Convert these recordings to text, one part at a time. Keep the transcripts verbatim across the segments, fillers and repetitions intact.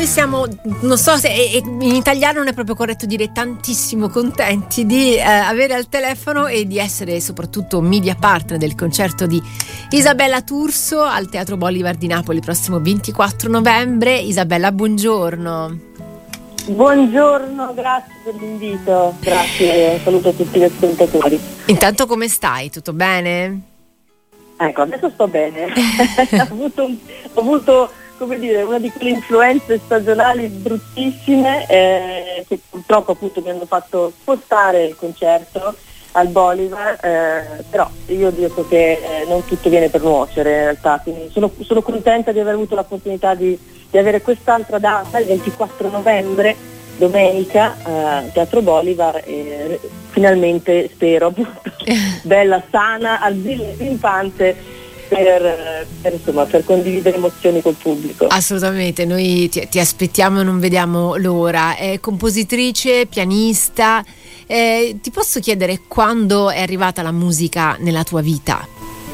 noi siamo, non so se in italiano non è proprio corretto dire tantissimo contenti di eh, avere al telefono e di essere soprattutto media partner del concerto di Isabella Turso al Teatro Bolivar di Napoli il prossimo ventiquattro novembre. Isabella, buongiorno. Buongiorno, grazie per l'invito, grazie, saluto a tutti gli ascoltatori. Intanto come stai? Tutto bene? Ecco, adesso sto bene. ho avuto, un, ho avuto come dire, una di quelle influenze stagionali bruttissime eh, che purtroppo appunto mi hanno fatto spostare il concerto al Bolivar, eh, però io dico che eh, non tutto viene per nuocere in realtà, quindi sono, sono contenta di aver avuto l'opportunità di, di avere quest'altra data, il ventiquattro novembre, domenica, eh, Teatro Bolivar, e finalmente spero appunto bella, sana, al pimpante per, per, insomma, per condividere emozioni col pubblico. Assolutamente, noi ti, ti aspettiamo e non vediamo l'ora. È compositrice, pianista, eh, ti posso chiedere quando è arrivata la musica nella tua vita?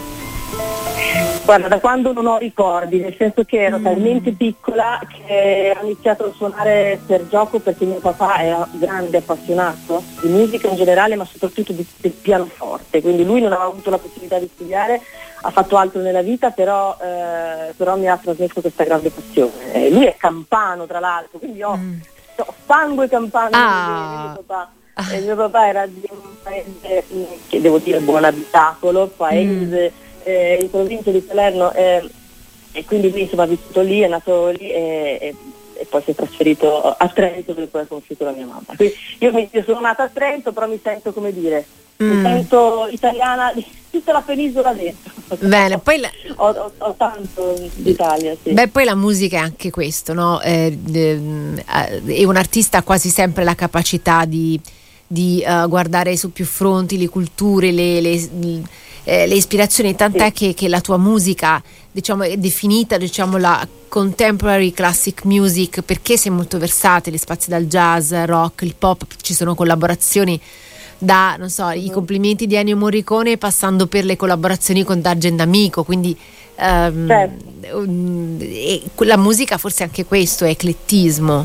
Guarda, da quando non ho ricordi, nel senso che ero mm. talmente piccola che ho iniziato a suonare per gioco perché mio papà era grande appassionato di musica in generale, ma soprattutto di, del pianoforte, quindi lui non aveva avuto la possibilità di studiare, ha fatto altro nella vita, però, eh, però mi ha trasmesso questa grande passione. Eh, lui è campano tra l'altro, quindi ho, mm. ho sangue campano ah. di mio papà. Ah. E mio papà era di un paese, che devo dire buon abitacolo, paese mm. eh, in provincia di Salerno, eh, e quindi lui insomma ha vissuto lì, è nato lì e, e, e poi si è trasferito a Trento dove poi ha conosciuto la mia mamma. Quindi io, mi, io sono nata a Trento, però mi sento, come dire, mm. mi sento italiana di tutta la penisola dentro. Bene, poi la... ho, ho, ho tanto d'Italia, sì. Beh, poi la musica è anche questo, no? Eh, eh, e un artista ha quasi sempre la capacità di, di uh, guardare su più fronti le culture, le, le, eh, le ispirazioni, tant'è sì. che, che la tua musica, diciamo, è definita, diciamo, la contemporary classic music perché sei molto versatile, spazi dal jazz, rock, il pop, ci sono collaborazioni da, non so, i complimenti di Ennio Morricone passando per le collaborazioni con D'Argent D'Amico, quindi um, certo. um, e la musica forse anche questo è eclettismo.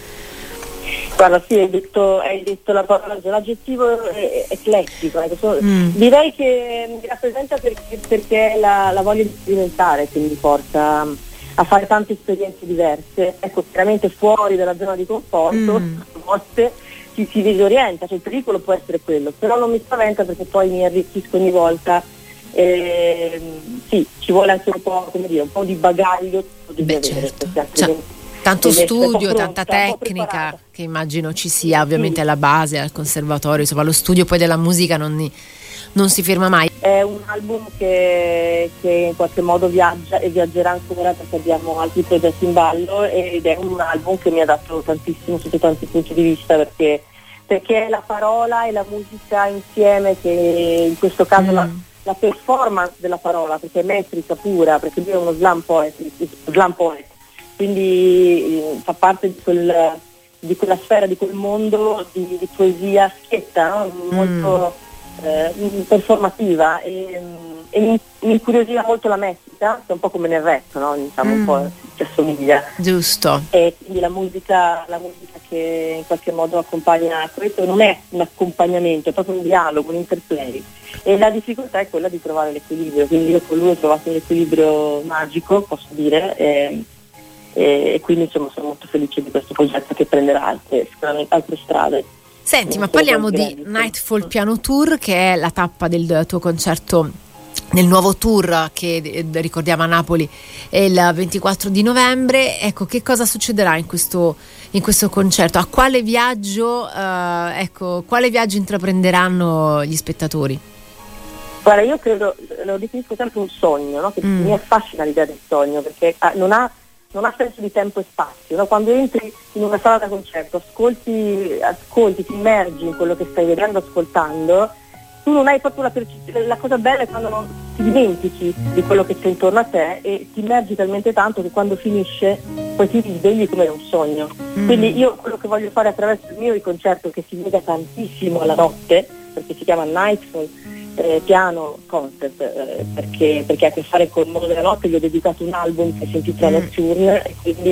Guarda, sì, hai detto, hai detto la parola, l'aggettivo è eclettico, ecco. mm. direi che mi rappresenta perché, perché la, la voglia di sperimentare che mi porta a fare tante esperienze diverse, ecco, chiaramente fuori dalla zona di conforto, mm. a volte ci si disorienta, cioè il pericolo può essere quello, però non mi spaventa perché poi mi arricchisco ogni volta. Eh, sì, ci vuole anche un po', come dire, un po' di bagaglio di Beh, avere, certo. Cioè, tanto studio, tanta tecnica che immagino ci sia ovviamente sì. alla base, al conservatorio, insomma lo studio poi della musica non, non si ferma mai. È un album che, che in qualche modo viaggia e viaggerà ancora perché abbiamo altri progetti in ballo ed è un album che mi ha dato tantissimo sotto tanti punti di vista perché, perché è la parola e la musica insieme che in questo caso mm. la, la performance della parola, perché è metrica pura, perché lui è uno slam poet, slam poet. Quindi eh, fa parte di, quel, di quella sfera, di quel mondo di, di poesia schietta, no? molto mm. eh, performativa e, e mi, mi incuriosiva molto la mestica, che è un po' come nel rap, no? diciamo, mm. un po' ci assomiglia. Giusto. E quindi la musica, la musica che in qualche modo accompagna questo non è un accompagnamento, è proprio un dialogo, un interplay. E la difficoltà è quella di trovare l'equilibrio, quindi io con lui ho trovato un equilibrio magico, posso dire, e, e quindi insomma sono molto felice di questo progetto che prenderà altre, sicuramente altre strade. Senti, ma parliamo di Nightfall Piano Tour, che è la tappa del tuo concerto nel nuovo tour che ricordiamo a Napoli il ventiquattro di novembre. Ecco, che cosa succederà in questo, in questo concerto? A quale viaggio, eh, ecco, quale viaggio intraprenderanno gli spettatori? Guarda, io credo, lo definisco sempre un sogno, no? Che mm. mi affascina l'idea del sogno, perché ah, non ha non ha senso di tempo e spazio, no? Quando entri in una sala da concerto, ascolti, ascolti, ti immergi in quello che stai vedendo, ascoltando, tu non hai proprio la percezione. La cosa bella è quando non ti dimentichi di quello che c'è intorno a te e ti immergi talmente tanto che quando finisce poi ti risvegli come un sogno. Mm. Quindi io quello che voglio fare attraverso il mio concerto, che si vede tantissimo alla notte, perché si chiama Nightfall eh, Piano Concert, eh, perché, perché ha a che fare con il mondo della notte, gli ho dedicato un album che si intitola Nocturne e quindi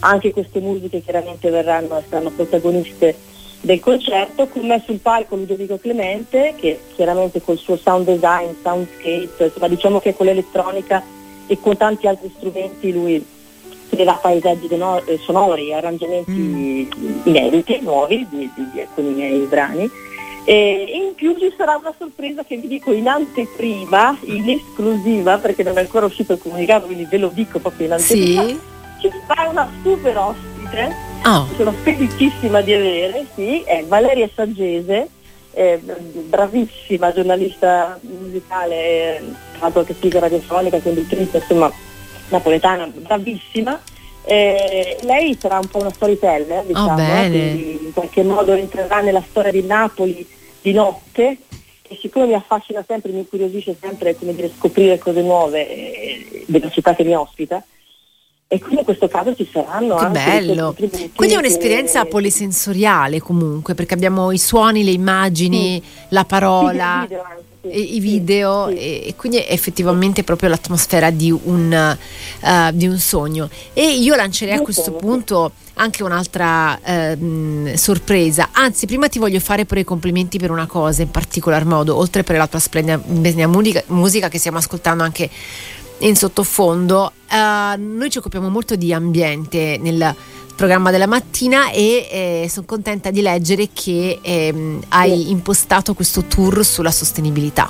anche queste musiche chiaramente verranno e saranno protagoniste del concerto. Con me sul palco Ludovico Clemente, che chiaramente col suo sound design, soundscape, insomma diciamo che con l'elettronica e con tanti altri strumenti lui crea paesaggi sonori, arrangiamenti mm. inediti, nuovi di, di, di alcuni miei brani. E in più ci sarà una sorpresa che vi dico in anteprima, in esclusiva, perché non è ancora uscito il comunicato, quindi ve lo dico proprio in anteprima. Sì. Ci sarà una super ospite, oh. sono felicissima di avere, sì, è Valeria Saggese, eh, bravissima giornalista musicale, tra l'altro che spiega radiofonica, conduttrice, insomma napoletana, bravissima. Eh, lei sarà un po' una storyteller, diciamo, oh, quindi in qualche modo entrerà nella storia di Napoli di notte, e siccome mi affascina sempre, mi incuriosisce sempre, come dire, scoprire cose nuove eh, della città che mi ospita, e quindi in questo caso ci saranno che anche bello. Quindi è un'esperienza che... polisensoriale comunque, perché abbiamo i suoni, le immagini, sì. la parola, sì, video, sì, i, i video sì, sì. E, e quindi è effettivamente proprio l'atmosfera di un, uh, di un sogno. E io lancerei a questo sogno, punto sì. anche un'altra uh, sorpresa, anzi prima ti voglio fare pure i complimenti per una cosa in particolar modo, oltre per la tua splendida musica, musica che stiamo ascoltando anche in sottofondo. Uh, noi ci occupiamo molto di ambiente nel programma della mattina e eh, sono contenta di leggere che ehm, hai impostato questo tour sulla sostenibilità.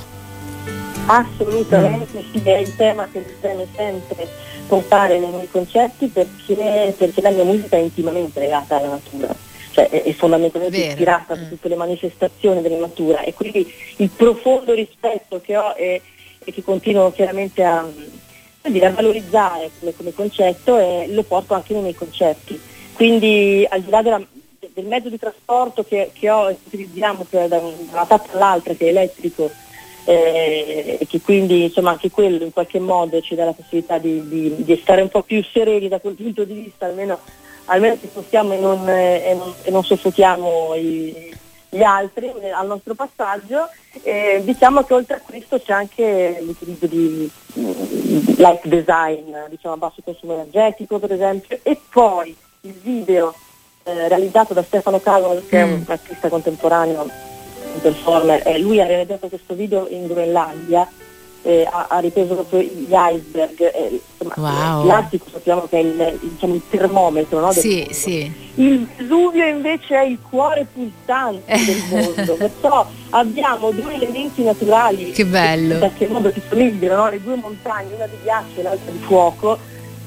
Assolutamente mm. sì, è il tema che mi preme sempre portare nei miei concerti, perché, perché la mia musica è intimamente legata alla natura, cioè è, è fondamentalmente Vero. ispirata mm. da tutte le manifestazioni della natura, e quindi il profondo rispetto che ho è, e che continuo chiaramente a, a valorizzare come, come concetto, e lo porto anche nei miei concerti. Quindi al di là della, del mezzo di trasporto che, che ho e utilizziamo da, da una tappa all'altra, che è elettrico, eh, e che quindi insomma anche quello in qualche modo ci dà la possibilità di, di, di stare un po' più sereni da quel punto di vista, almeno, almeno ci spostiamo e non, e non, e non soffochiamo i, gli altri al nostro passaggio. Eh, diciamo che oltre a questo c'è anche l'utilizzo di uh, light design, diciamo a basso consumo energetico per esempio, e poi il video eh, realizzato da Stefano Calvo, che mm. è un artista contemporaneo, un performer, eh, lui ha realizzato questo video in Groenlandia, eh, ha, ha ripreso proprio gli iceberg, eh, insomma, wow. l'Artico sappiamo che è il, diciamo, il termometro, no, del sì, mondo. Sì. Il Vesuvio invece è il cuore pulsante del mondo, perciò abbiamo due elementi naturali che bello, che in qualche modo si somigliano, no? Le due montagne, una di ghiaccio e l'altra di fuoco,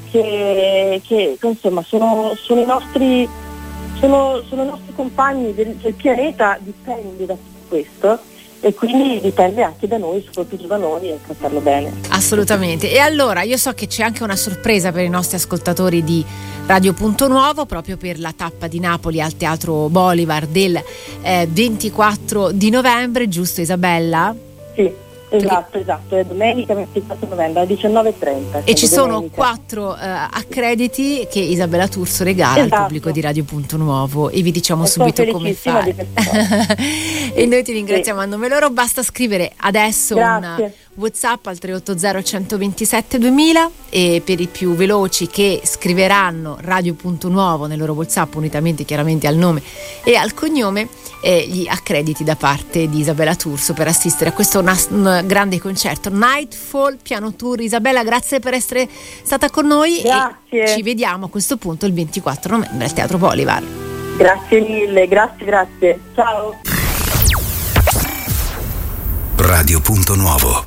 che, che insomma sono, sono i nostri sono, sono i nostri compagni del, del pianeta, dipende da tutto questo, e quindi dipende anche da noi, soprattutto da noi, e trattarlo bene. Assolutamente. E allora io so che c'è anche una sorpresa per i nostri ascoltatori di Radio Punto Nuovo, proprio per la tappa di Napoli al Teatro Bolivar del eh, ventiquattro di novembre, giusto Isabella? Sì. Esatto, Perché... esatto, è domenica ventiquattro novembre alle diciannove e trenta. E ci sono domenica. quattro uh, accrediti che Isabella Turso regala esatto. al pubblico di Radio Punto Nuovo, e vi diciamo e subito come fare. E noi ti ringraziamo sì. a nome loro. Basta scrivere adesso Grazie. un WhatsApp al tre otto zero uno due sette duemila, e per i più veloci che scriveranno Radio Punto Nuovo nel loro WhatsApp, unitamente chiaramente al nome e al cognome, eh, gli accrediti da parte di Isabella Turso per assistere a questo una, un grande concerto Nightfall Piano Tour. Isabella, grazie per essere stata con noi. Grazie. E ci vediamo a questo punto il ventiquattro novembre al Teatro Bolivar. Grazie mille, grazie, grazie. Ciao. Radio Punto Nuovo.